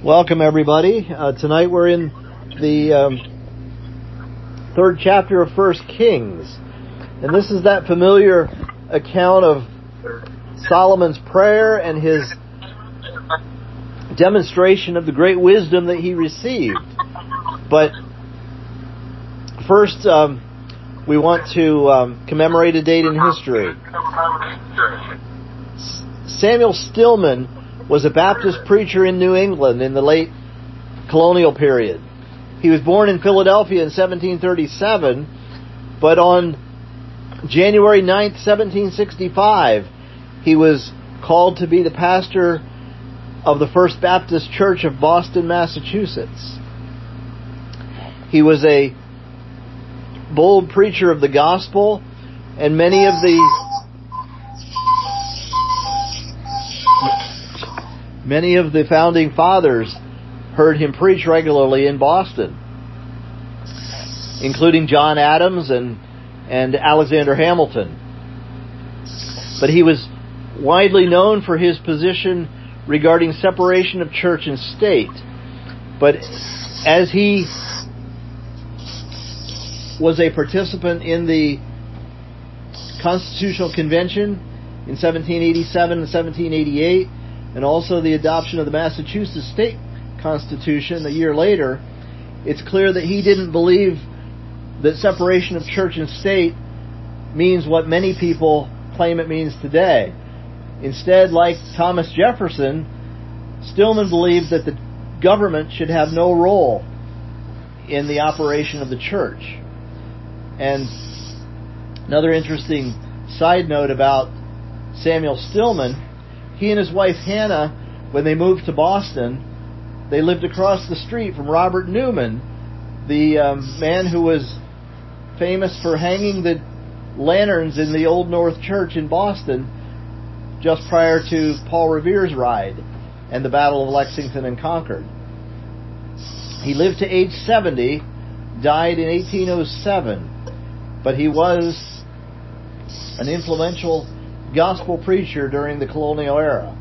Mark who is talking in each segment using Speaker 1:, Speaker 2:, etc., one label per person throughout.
Speaker 1: Welcome, everybody. Tonight we're in the third chapter of 1 Kings. And this is that familiar account of Solomon's prayer and his demonstration of the great wisdom that he received. But first, we want to commemorate a date in history. Samuel Stillman was a Baptist preacher in New England in the late colonial period. He was born in Philadelphia in 1737, but on January 9th, 1765, he was called to be the pastor of the First Baptist Church of Boston, Massachusetts. He was a bold preacher of the gospel, and many of the founding fathers heard him preach regularly in Boston, including John Adams and Alexander Hamilton. But he was widely known for his position regarding separation of church and state. But as he was a participant in the Constitutional Convention in 1787 and 1788, and also the adoption of the Massachusetts State Constitution a year later, it's clear that he didn't believe that separation of church and state means what many people claim it means today. Instead, like Thomas Jefferson, Stillman believed that the government should have no role in the operation of the church. And another interesting side note about Samuel Stillman, he and his wife Hannah, when they moved to Boston, they lived across the street from Robert Newman, the man who was famous for hanging the lanterns in the Old North Church in Boston just prior to Paul Revere's ride and the Battle of Lexington and Concord. He lived to age 70, died in 1807, but he was an influential gospel preacher during the colonial era.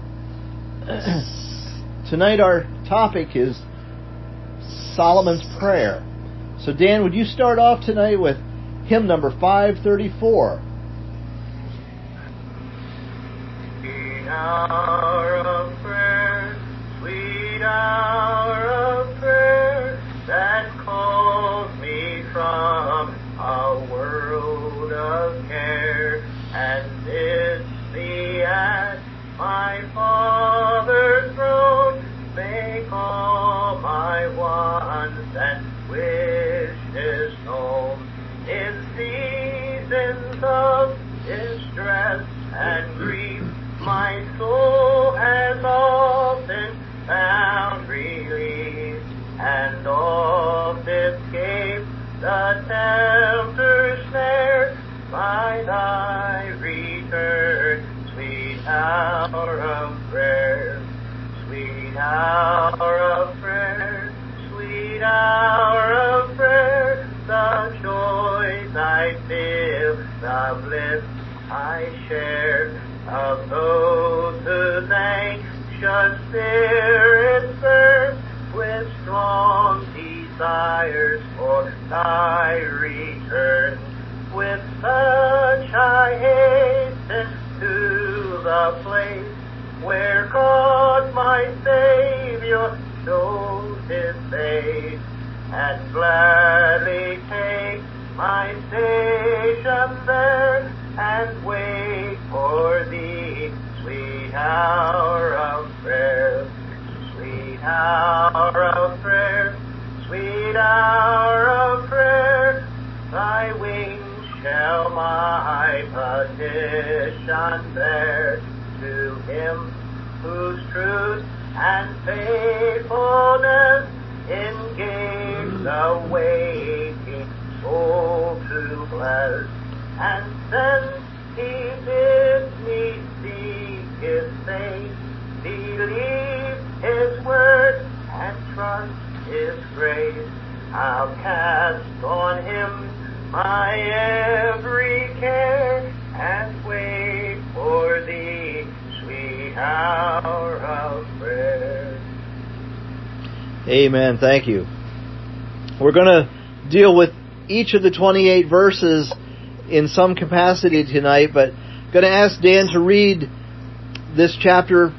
Speaker 1: Tonight our topic is Solomon's prayer. So Dan, would you start off tonight with hymn number 534?
Speaker 2: Sweet hour of prayer, sweet hour of prayer, that calls me from a world of care, and bids me at my Father's throne make all my wants and wishes known. In seasons of distress and grief, my soul has often found relief, and oft escaped the tempter's snare by thy return. Sweet hour of prayer, sweet hour of prayer, sweet hour of prayer, the joys I feel, the bliss I share, of those whose anxious spirits burn with strong desires for thy return. With such I hasten to the place where God my Savior shows his face, and gladly take my station there, and wait for thee, sweet hour of prayer, sweet hour of prayer, sweet hour of prayer, thy wings shall my petition bear, to him whose truth and faithfulness engage the waiting soul to bless. And since he bids me seek his face, believe his word and trust his grace, I'll cast on him my every care, and wait for thee, sweet hour of prayer.
Speaker 1: Amen. Thank you. We're going to deal with each of the 28 verses in some capacity tonight, but I'm going to ask Dan to read this chapter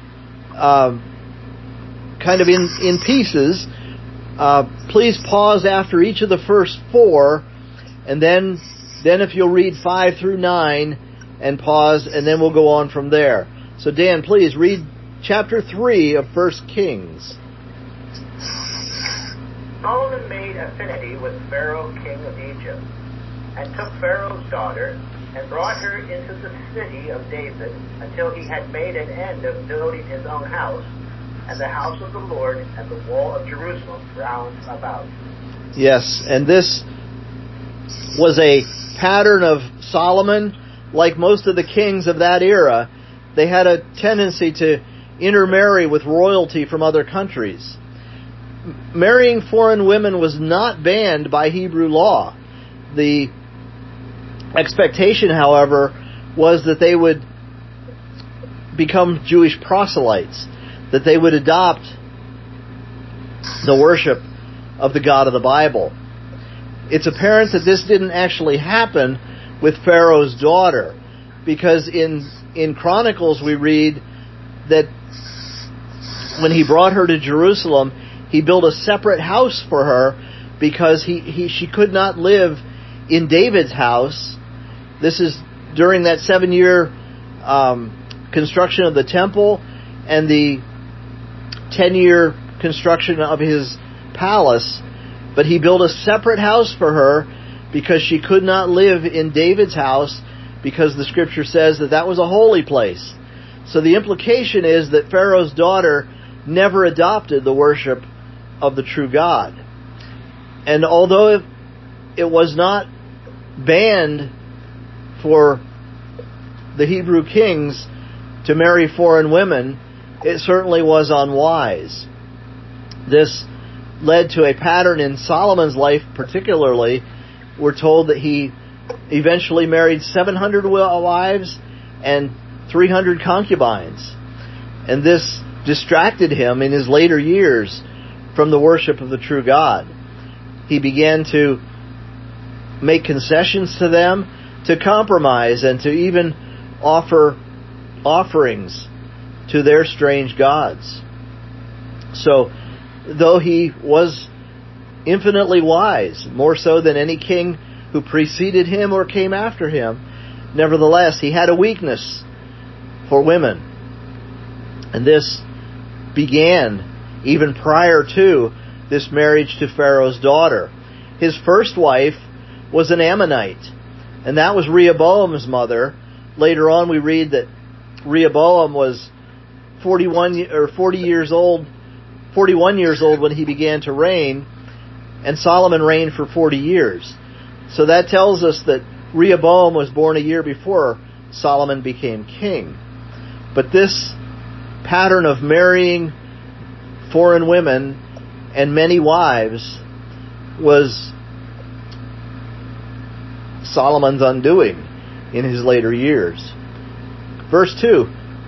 Speaker 1: kind of in pieces. Please pause after each of the first 4, and then if you'll read 5 through 9 and pause, and then we'll go on from there. So Dan, please read chapter 3 of 1 Kings.
Speaker 2: Solomon made affinity with Pharaoh, king of Egypt, and took Pharaoh's daughter, and brought her into the city of David, until he had made an end of building his own house, and the house of the Lord, and the wall of Jerusalem round about.
Speaker 1: Yes, and this was a pattern of Solomon. Like most of the kings of that era, they had a tendency to intermarry with royalty from other countries. Marrying foreign women was not banned by Hebrew law. The expectation, however, was that they would become Jewish proselytes, that they would adopt the worship of the God of the Bible. It's apparent that this didn't actually happen with Pharaoh's daughter, because in Chronicles we read that when he brought her to Jerusalem, he built a separate house for her because she could not live in David's house. This is during that 7-year construction of the temple and the 10-year construction of his palace. But he built a separate house for her because she could not live in David's house, because the scripture says that was a holy place. So the implication is that Pharaoh's daughter never adopted the worship of the true God. And although it was not banned for the Hebrew kings to marry foreign women, it certainly was unwise. This led to a pattern in Solomon's life particularly. We're told that he eventually married 700 wives and 300 concubines. And this distracted him in his later years from the worship of the true God. He began to make concessions to them, to compromise, and to even offer offerings to their strange gods. So, though he was infinitely wise, more so than any king who preceded him or came after him, nevertheless, he had a weakness for women. And this began even prior to this marriage to Pharaoh's daughter. His first wife was an Ammonite, and that was Rehoboam's mother. Later on we read that Rehoboam was 41 years old when he began to reign, and Solomon reigned for 40 years. So that tells us that Rehoboam was born a year before Solomon became king. But this pattern of marrying foreign women and many wives was Solomon's undoing in his later years. Verse 2.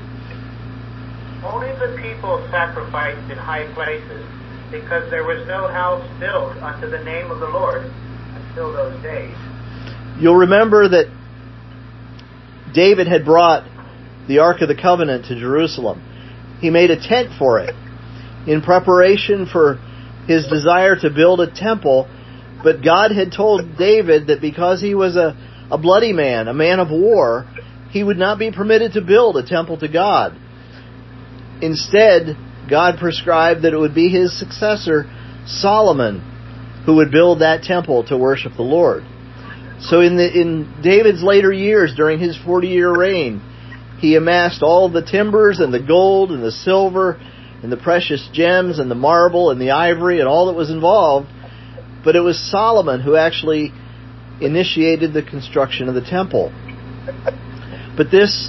Speaker 2: Only the people sacrificed in high places, because there was no house built unto the name of the Lord until those days.
Speaker 1: You'll remember that David had brought the Ark of the Covenant to Jerusalem. He made a tent for it in preparation for his desire to build a temple, but God had told David that because he was a bloody man, a man of war, he would not be permitted to build a temple to God. Instead, God prescribed that it would be his successor, Solomon, who would build that temple to worship the Lord. So in David's later years, during his 40-year reign, he amassed all the timbers and the gold and the silver and the precious gems and the marble and the ivory and all that was involved. But it was Solomon who actually initiated the construction of the temple. But this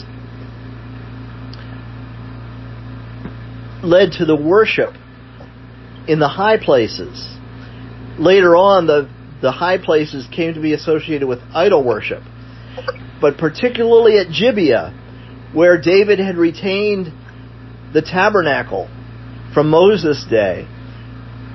Speaker 1: led to the worship in the high places. Later on, the high places came to be associated with idol worship. But particularly at Gibeah, where David had retained the tabernacle from Moses' day,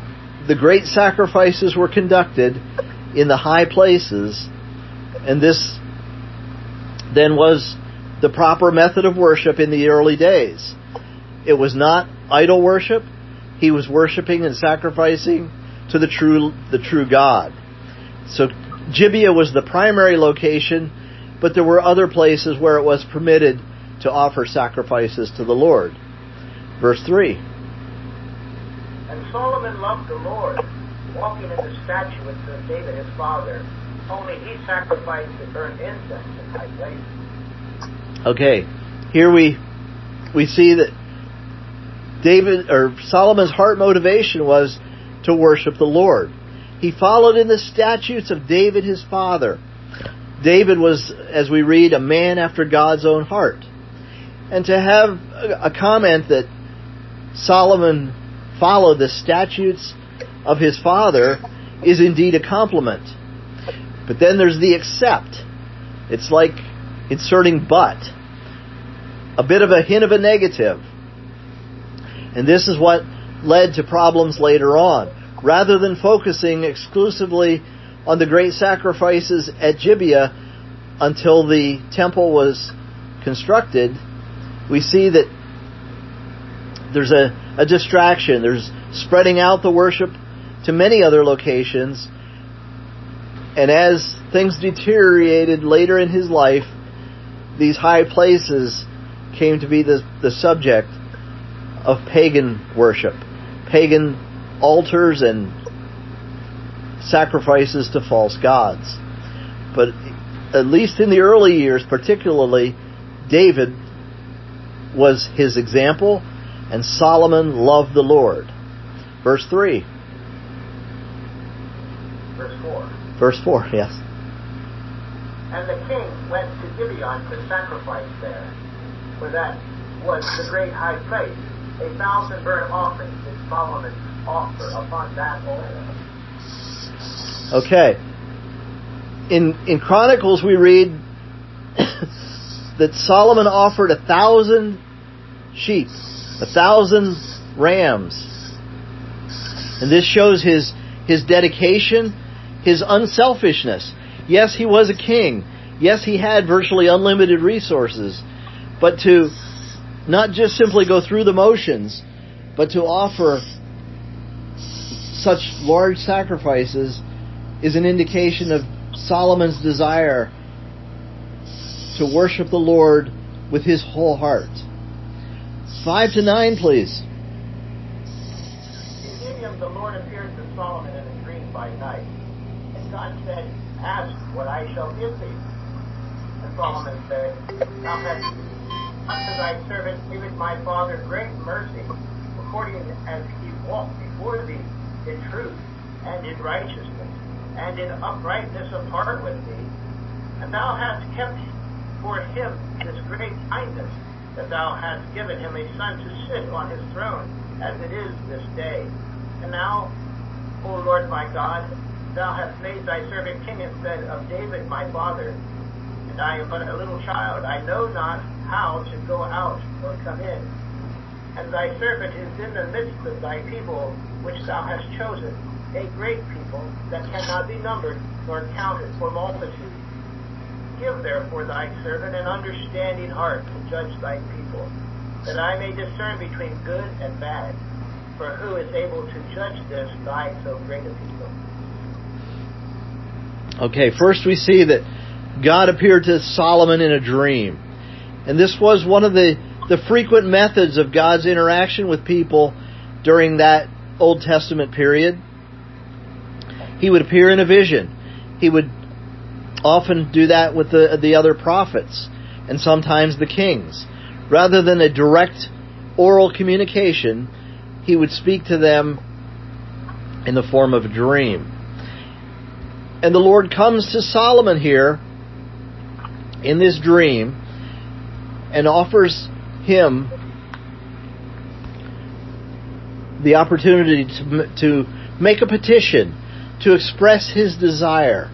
Speaker 1: the great sacrifices were conducted in the high places, and this then was the proper method of worship in the early days. It was not idol worship. He was worshiping and sacrificing to the true God. So Gibeah was the primary location, but there were other places where it was permitted to offer sacrifices to the Lord. Verse 3.
Speaker 2: And Solomon loved the Lord, walking in the statutes of David his father. Only he sacrificed and burned incense in high places.
Speaker 1: Okay, here we see that Solomon's heart motivation was to worship the Lord. He followed in the statutes of David his father. David was, as we read, a man after God's own heart. And to have a comment that Solomon followed the statutes of his father is indeed a compliment. But then there's the except. It's like inserting but. A bit of a hint of a negative. And this is what led to problems later on. Rather than focusing exclusively on the great sacrifices at Gibeah until the temple was constructed, we see that there's a distraction. There's spreading out the worship to many other locations. And as things deteriorated later in his life, these high places came to be the subject of pagan worship, pagan altars and sacrifices to false gods. But at least in the early years, particularly, David was his example, and Solomon loved the Lord. Verse 3.
Speaker 2: Verse 4.
Speaker 1: Verse 4, yes.
Speaker 2: And the king went to Gibeon to sacrifice there, for that was the great high place. 1,000 burnt offerings did Solomon offer upon that altar.
Speaker 1: Okay. In Chronicles we read that Solomon offered 1,000 sheep, 1,000 rams. And this shows his dedication, his unselfishness. Yes, he was a king. Yes, he had virtually unlimited resources. But to not just simply go through the motions, but to offer such large sacrifices is an indication of Solomon's desire to worship the Lord with his whole heart. 5-9, please.
Speaker 2: In Gibeon the Lord appeared to Solomon in a dream by night. And God said, Ask what I shall give thee. And Solomon said, Thou hast unto thy servant David my father great mercy, according as he walked before thee in truth and in righteousness and in uprightness of heart with thee. And thou hast kept for him this great kindness, that thou hast given him a son to sit on his throne, as it is this day. And now, O Lord my God, thou hast made thy servant king instead of David my father. And I am but a little child. I know not how to go out or come in. And thy servant is in the midst of thy people, which thou hast chosen, a great people that cannot be numbered nor counted for multitude. Give therefore thy servant an understanding heart to judge thy people, that I may discern between good and bad. For who is able to judge this thy so great a people?
Speaker 1: Okay, first we see that God appeared to Solomon in a dream. And this was one of the frequent methods of God's interaction with people during that Old Testament period. He would appear in a vision. He would often do that with the other prophets and sometimes the kings. Rather than a direct oral communication, he would speak to them in the form of a dream. And the Lord comes to Solomon here in this dream and offers him the opportunity to make a petition, to express his desire.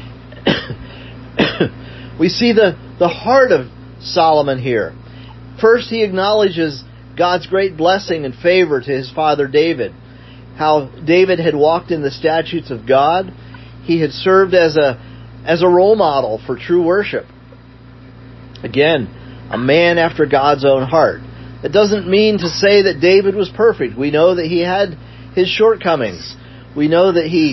Speaker 1: We see the heart of Solomon here. First, he acknowledges God's great blessing and favor to his father David. how David had walked in the statutes of God. He had served as a role model for true worship. Again, a man after God's own heart. It doesn't mean to say that David was perfect. We know that he had his shortcomings. We know that he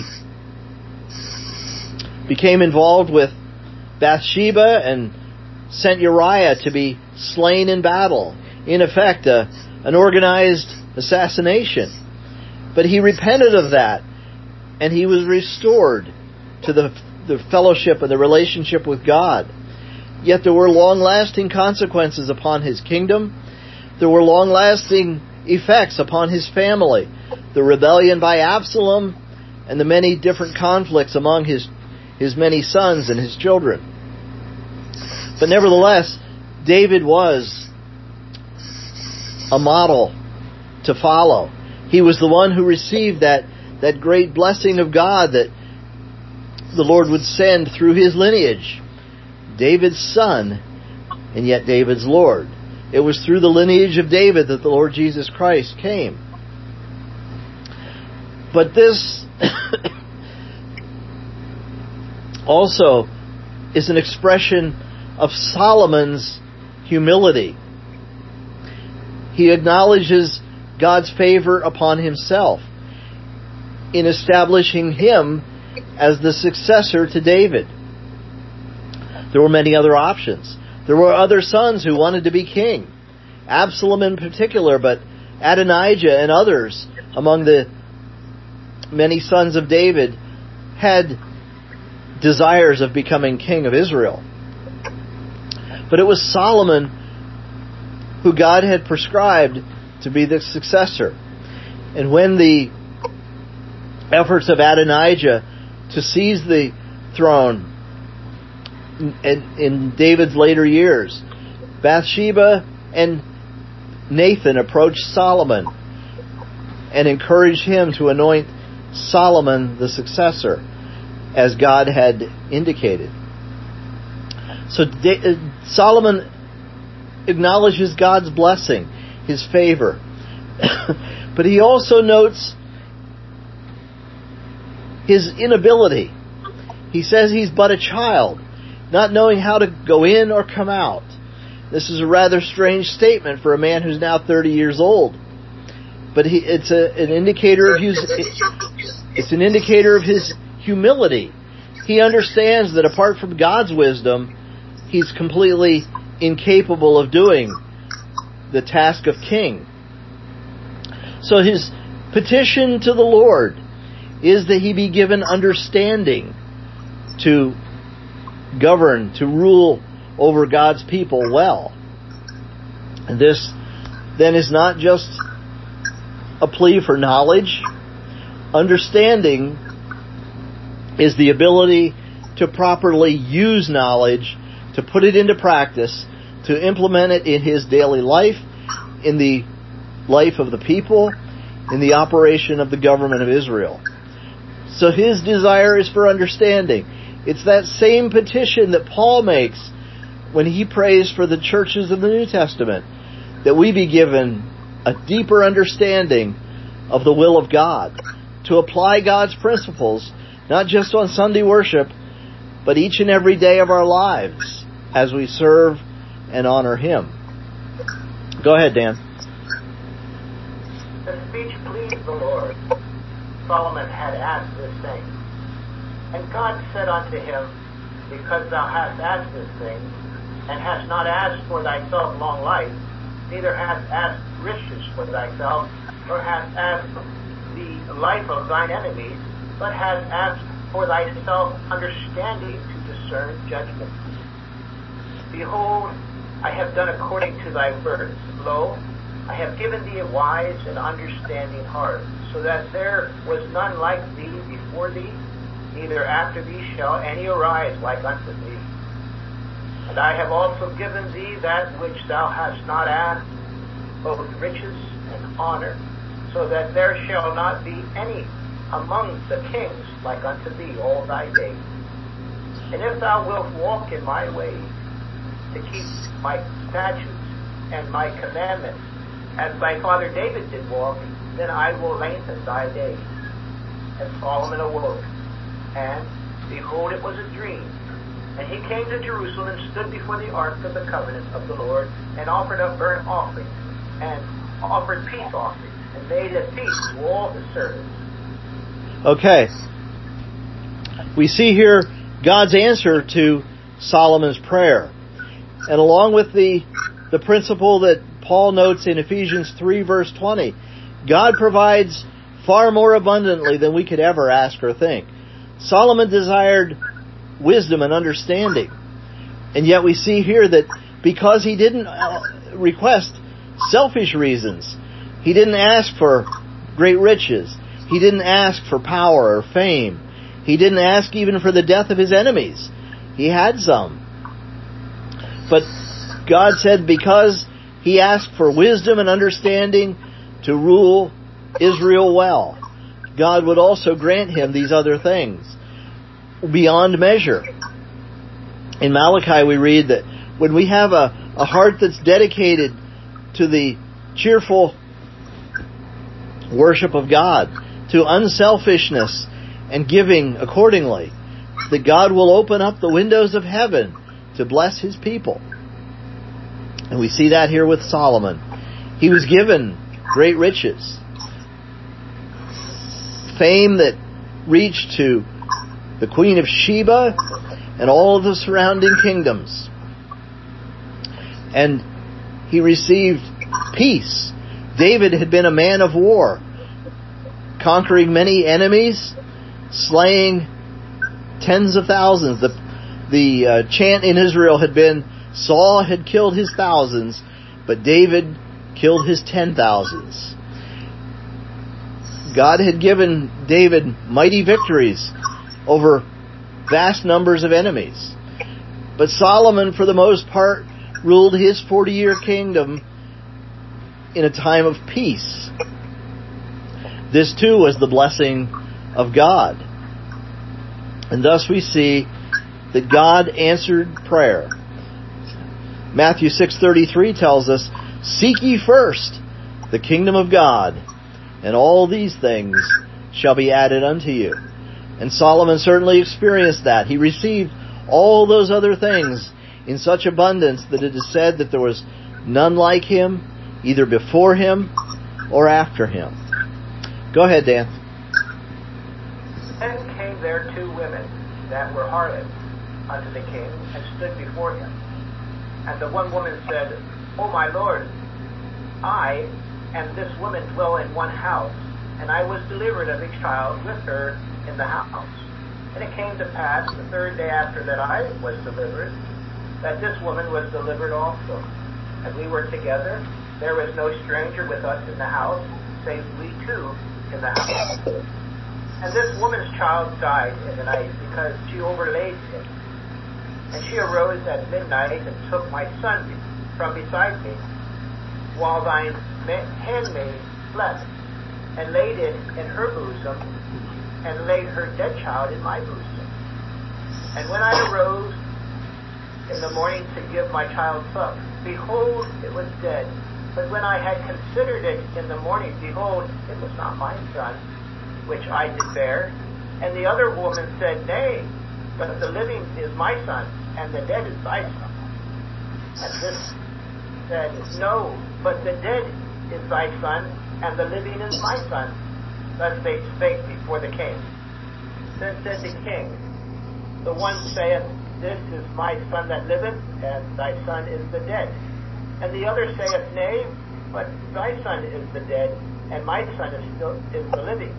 Speaker 1: became involved with Bathsheba and sent Uriah to be slain in battle. In effect, an organized assassination. But he repented of that, and he was restored to the fellowship and the relationship with God. Yet there were long-lasting consequences upon his kingdom. There were long-lasting effects upon his family. The rebellion by Absalom and the many different conflicts among his many sons and his children. But nevertheless, David was a model to follow. He was the one who received that great blessing of God that the Lord would send through his lineage. David's son, and yet David's Lord. It was through the lineage of David that the Lord Jesus Christ came. But this also is an expression of Solomon's humility. He acknowledges God's favor upon himself in establishing him as the successor to David. There were many other options. There were other sons who wanted to be king. Absalom in particular, but Adonijah and others among the many sons of David had desires of becoming king of Israel. But it was Solomon who God had prescribed to be the successor. And when the efforts of Adonijah to seize the throne in David's later years, Bathsheba and Nathan approached Solomon and encouraged him to anoint Solomon the successor, as God had indicated. So Solomon acknowledges God's blessing, his favor. But he also notes his inability. He says he's but a child, not knowing how to go in or come out. This is a rather strange statement for a man who's now 30 years old. But it's an indicator of his humility. He understands that apart from God's wisdom, he's completely incapable of doing the task of king. So his petition to the Lord is that he be given understanding to govern, to rule over God's people well. And this then is not just a plea for knowledge. Understanding is the ability to properly use knowledge, to put it into practice, to implement it in his daily life, in the life of the people, in the operation of the government of Israel. So his desire is for understanding. It's that same petition that Paul makes when he prays for the churches of the New Testament, that we be given a deeper understanding of the will of God, to apply God's principles, not just on Sunday worship, but each and every day of our lives as we serve and honor Him. Go ahead, Dan.
Speaker 2: The speech pleased the Lord. Solomon had asked this thing. And God said unto him, Because thou hast asked this thing, and hast not asked for thyself long life, neither hast asked riches for thyself, nor hast asked the life of thine enemies, but hast asked for thyself understanding to discern judgment. Behold, I have done according to thy words. Lo, I have given thee a wise and understanding heart, so that there was none like thee before thee, neither after thee shall any arise like unto thee. And I have also given thee that which thou hast not asked, both riches and honor, so that there shall not be any among the kings like unto thee all thy days. And if thou wilt walk in my ways, to keep my statutes and my commandments, as thy father David did walk, then I will lengthen thy days. And Solomon awoke, and behold, it was a dream. And he came to Jerusalem and stood before the ark of the covenant of the Lord, and offered up burnt offerings, and offered peace offerings, and made a feast to all his servants.
Speaker 1: Okay. We see here God's answer to Solomon's prayer. And along with the principle that Paul notes in Ephesians 3 verse 20, God provides far more abundantly than we could ever ask or think. Solomon desired wisdom and understanding. And yet we see here that because he didn't request selfish reasons, he didn't ask for great riches, he didn't ask for power or fame, he didn't ask even for the death of his enemies. He had some. But God said because he asked for wisdom and understanding to rule Israel well, God would also grant him these other things beyond measure. In Malachi we read that when we have a heart that's dedicated to the cheerful worship of God, to unselfishness and giving accordingly, that God will open up the windows of heaven to bless His people. And we see that here with Solomon. He was given great riches, fame that reached to the Queen of Sheba and all of the surrounding kingdoms. And he received peace. David had been a man of war, conquering many enemies, slaying tens of thousands. The chant in Israel had been, Saul had killed his thousands, but David killed his 10,000s. God had given David mighty victories over vast numbers of enemies. But Solomon, for the most part, ruled his 40-year kingdom in a time of peace. This too was the blessing of God. And thus we see that God answered prayer. Matthew 6:33 tells us, "Seek ye first the kingdom of God, and all these things shall be added unto you." And Solomon certainly experienced that. He received all those other things in such abundance that it is said that there was none like him, either before him or after him. Go ahead, Dan.
Speaker 2: Then came there 2 women that were harlots unto the king, and stood before him. And the one woman said, O my lord, I and this woman dwell in one house, and I was delivered of a child with her in the house. And it came to pass the 3rd day after that I was delivered, that this woman was delivered also. And we were together. There was no stranger with us in the house, save we 2 in the house. And this woman's child died in the night, because she overlaid him. And she arose at midnight and took my son from beside me, while thine handmaid slept, and laid it in her bosom, and laid her dead child in my bosom. And when I arose in the morning to give my child suck, behold, it was dead. But when I had considered it in the morning, behold, it was not my son, which I did bear. And the other woman said, Nay, but the living is my son, and the dead is thy son. And this said, No, but the dead is thy son, and the living is my son. Thus they spake before the king. Then said the king, The one saith, This is my son that liveth, and thy son is the dead. And the other saith, Nay, but thy son is the dead, and my son is the living.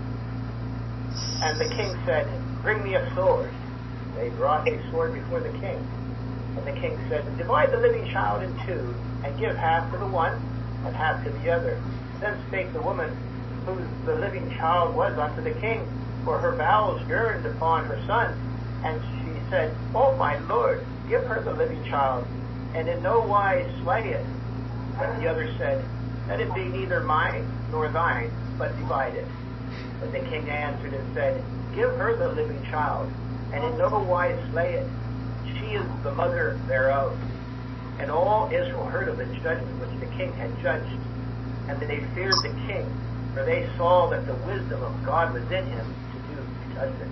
Speaker 2: And the king said, Bring me a sword. They brought a sword before the king. And the king said, Divide the living child in 2, and give half to the one, and half to the other. Then spake the woman, whose the living child was, unto the king, for her bowels yearned upon her son. And she said, O my lord, give her the living child, and in no wise slay it. But the other said, Let it be neither mine nor thine, but divide it. But the king answered and said, Give her the living child, and in no wise slay it. She is the mother thereof. And all Israel heard of the judgment which the king had judged, and they feared the king, for they saw that the wisdom of God was in him to do justice.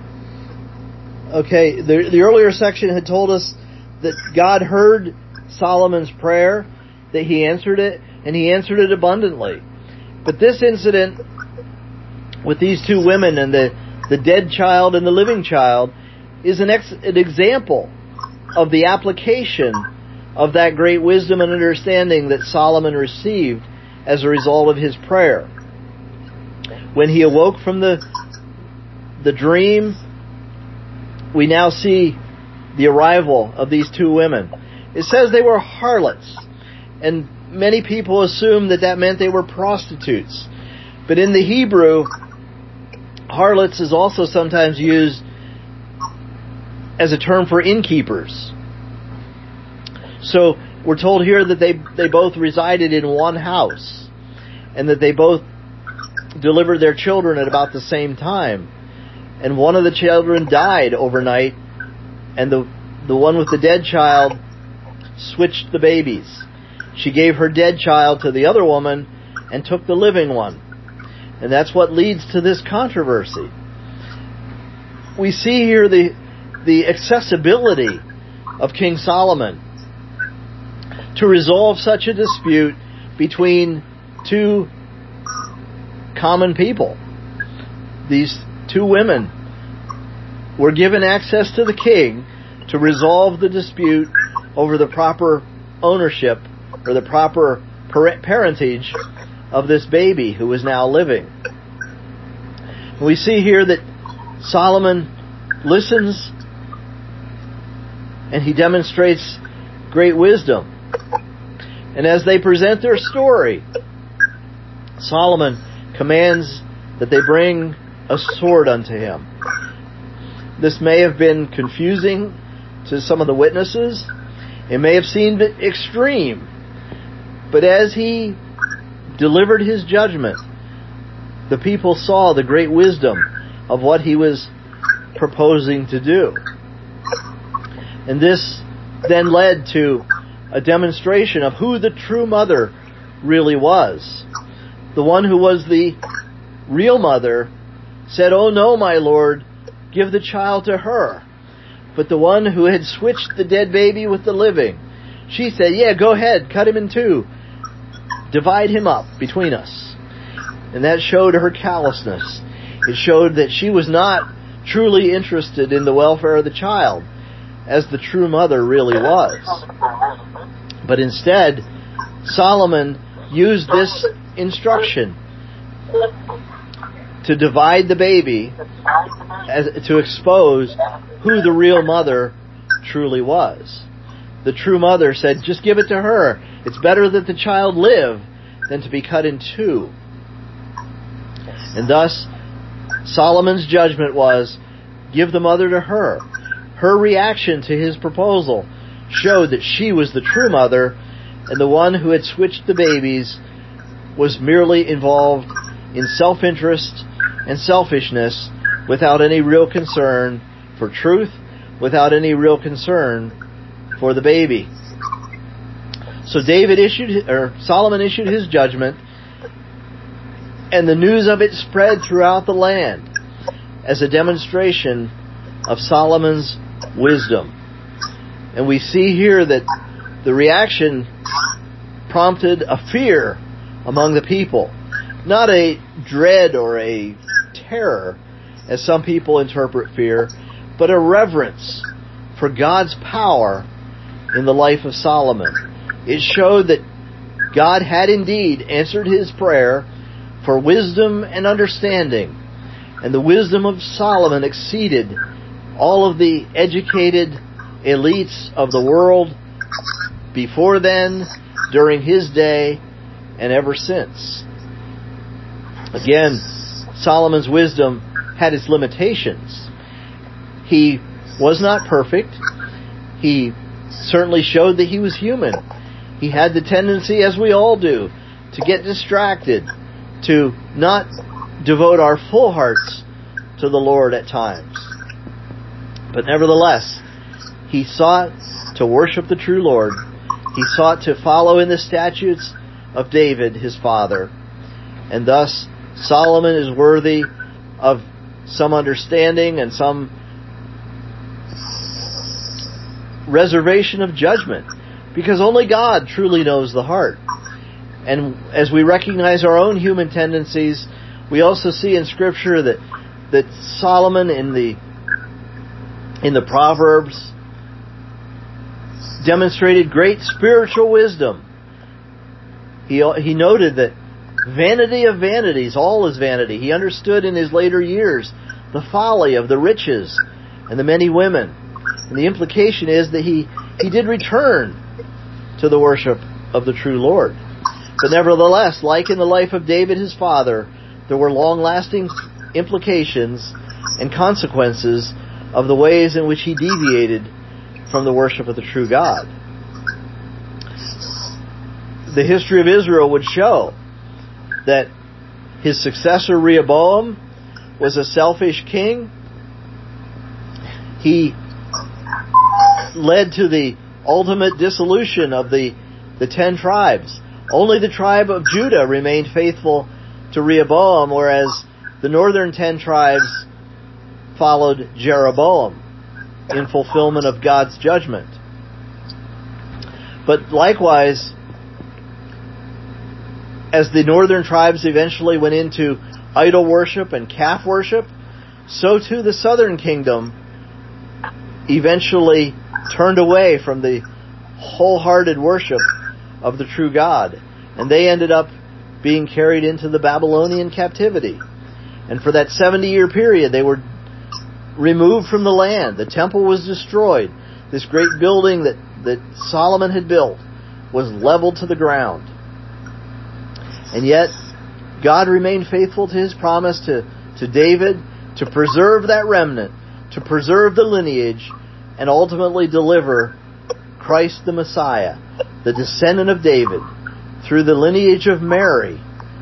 Speaker 1: Okay, the earlier section had told us that God heard Solomon's prayer, that he answered it, and he answered it abundantly. But this incident with these two women and the dead child and the living child is an example of the application of that great wisdom and understanding that Solomon received as a result of his prayer. When he awoke from the dream, we now see the arrival of these two women. It says they were harlots, and many people assume that meant they were prostitutes. But in the Hebrew, harlots is also sometimes used as a term for innkeepers. So we're told here that they both resided in one house, and that they both delivered their children at about the same time. And one of the children died overnight, and the one with the dead child switched the babies. She gave her dead child to the other woman and took the living one. And that's what leads to this controversy. We see here the accessibility of King Solomon to resolve such a dispute between two common people. These two women were given access to the king to resolve the dispute over the proper ownership or the proper parentage of this baby who is now living. We see here that Solomon listens and he demonstrates great wisdom. And as they present their story, Solomon commands that they bring a sword unto him. This may have been confusing to some of the witnesses. It may have seemed extreme. But as he delivered his judgment, the people saw the great wisdom of what he was proposing to do. And this then led to a demonstration of who the true mother really was. The one who was the real mother said, "Oh no, my lord, give the child to her." But the one who had switched the dead baby with the living, she said, "Yeah, go ahead, cut him in two. Divide him up between us." And that showed her callousness. It showed that she was not truly interested in the welfare of the child, as the true mother really was. But instead, Solomon used this instruction to divide the baby, to expose who the real mother truly was. The true mother said, "Just give it to her. It's better that the child live than to be cut in two." And thus, Solomon's judgment was, give the mother to her. Her reaction to his proposal showed that she was the true mother, and the one who had switched the babies was merely involved in self-interest and selfishness without any real concern for truth, without any real concern for the baby. So Solomon issued his judgment, and the news of it spread throughout the land as a demonstration of Solomon's wisdom. And we see here that the reaction prompted a fear among the people. Not a dread or a terror, as some people interpret fear, but a reverence for God's power in the life of Solomon. It showed that God had indeed answered his prayer for wisdom and understanding, and the wisdom of Solomon exceeded all of the educated elites of the world before then, during his day, and ever since. Again, Solomon's wisdom had its limitations. He was not perfect. He certainly showed that he was human. He had the tendency, as we all do, to get distracted, to not devote our full hearts to the Lord at times. But nevertheless, he sought to worship the true Lord. He sought to follow in the statutes of David, his father. And thus, Solomon is worthy of some understanding and some reservation of judgment, because only God truly knows the heart. And as we recognize our own human tendencies, we also see in Scripture that Solomon in the Proverbs demonstrated great spiritual wisdom. He noted that vanity of vanities, all is vanity. He understood in his later years the folly of the riches and the many women. And the implication is that he did return to the worship of the true Lord. But nevertheless, like in the life of David his father, there were long-lasting implications and consequences of the ways in which he deviated from the worship of the true God. The history of Israel would show that his successor Rehoboam was a selfish king. He led to the ultimate dissolution of the 10 tribes. Only the tribe of Judah remained faithful to Rehoboam, whereas the northern 10 tribes followed Jeroboam in fulfillment of God's judgment. But likewise, as the northern tribes eventually went into idol worship and calf worship, so too the southern kingdom eventually turned away from the wholehearted worship of the true God. And they ended up being carried into the Babylonian captivity. And for that 70-year period, they were removed from the land. The temple was destroyed. This great building that Solomon had built was leveled to the ground. And yet, God remained faithful to His promise to David to preserve that remnant, to preserve the lineage, and ultimately deliver Christ the Messiah, the descendant of David, through the lineage of Mary,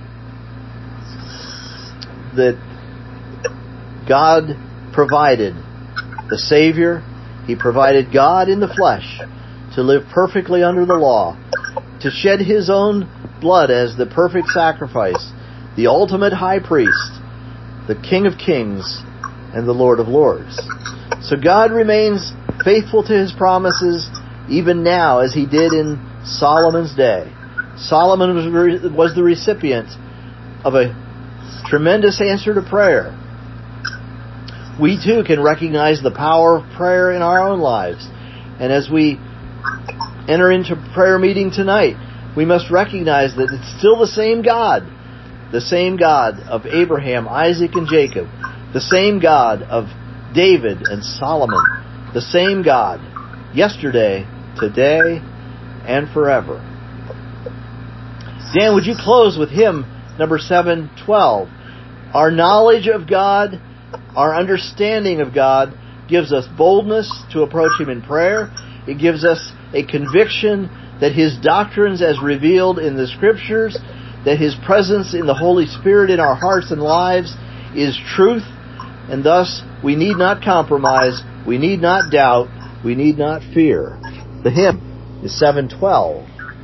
Speaker 1: that God provided the Savior. He provided God in the flesh to live perfectly under the law, to shed His own blood as the perfect sacrifice, the ultimate high priest, the King of kings, and the Lord of lords. So God remains faithful to His promises even now, as He did in Solomon's day. Solomon was the recipient of a tremendous answer to prayer. We too can recognize the power of prayer in our own lives. And as we enter into prayer meeting tonight, we must recognize that it's still the same God of Abraham, Isaac, and Jacob, the same God of David and Solomon, the same God yesterday, today, and forever. Dan, would you close with hymn number 712? Our knowledge of God, our understanding of God, gives us boldness to approach Him in prayer. It gives us a conviction that His doctrines as revealed in the Scriptures, that His presence in the Holy Spirit in our hearts and lives is truth, and thus we need not compromise, we need not doubt, we need not fear. The hymn is 712.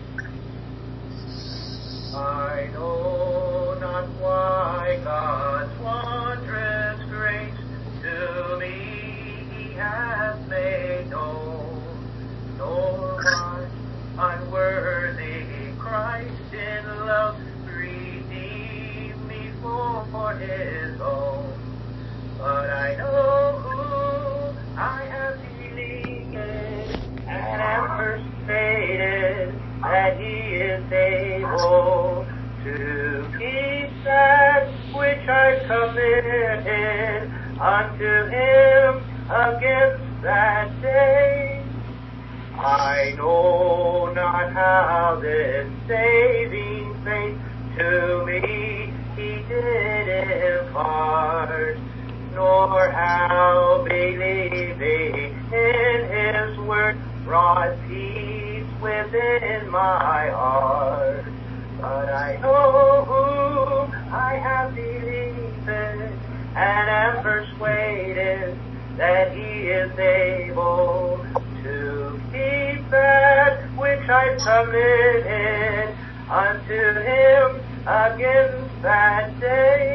Speaker 2: I know not why God's wondrous grace to me He has made known, nor why unworthy Christ in love redeemed me for His own. But I know who I have believed and am persuaded that He is able to keep that which I've committed unto Him against that day. I know not how this saving faith to me He did impart, nor how believing in His word brought peace within my heart. But I know whom I have believed and am persuaded that He is able to keep that which I've committed unto Him against that day.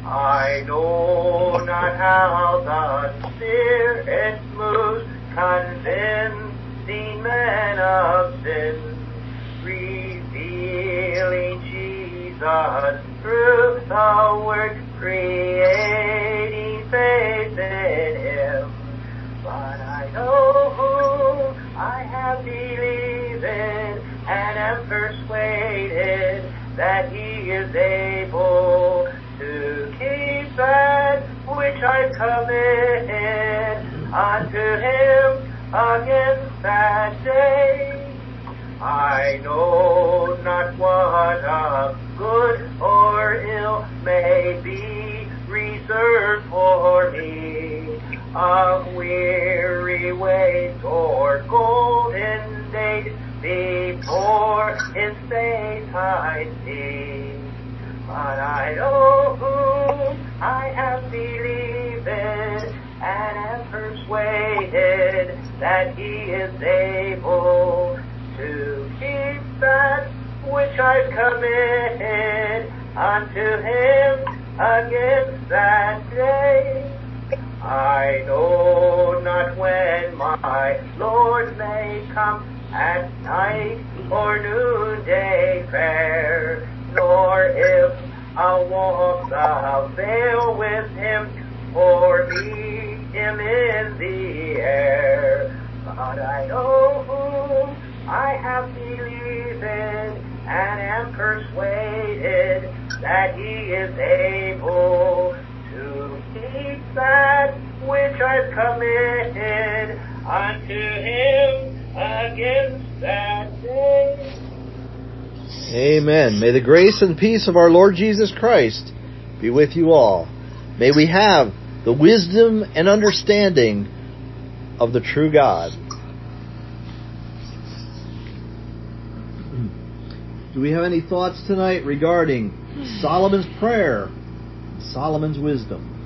Speaker 2: I know not how the Spirit moves, convincing men of sin, revealing Jesus through the Word, creating faith in Him. But I know whom I have believed and am persuaded that He is able to keep that which I committed unto Him against that day. I know not what of good or ill may be reserved for me, of weary ways or golden days before in space I see. But I know whom I have believed and am persuaded that He is able to keep that which I've committed unto Him against that day. I know not when my Lord may come, at night or noonday fair, nor if I'll walk the veil with Him or meet Him in the air. But I know whom I have believed and am persuaded that He is able to keep that which I've committed unto Him against that day.
Speaker 1: Amen. May the grace and peace of our Lord Jesus Christ be with you all. May we have the wisdom and understanding of the true God. Do we have any thoughts tonight regarding Solomon's prayer, Solomon's wisdom?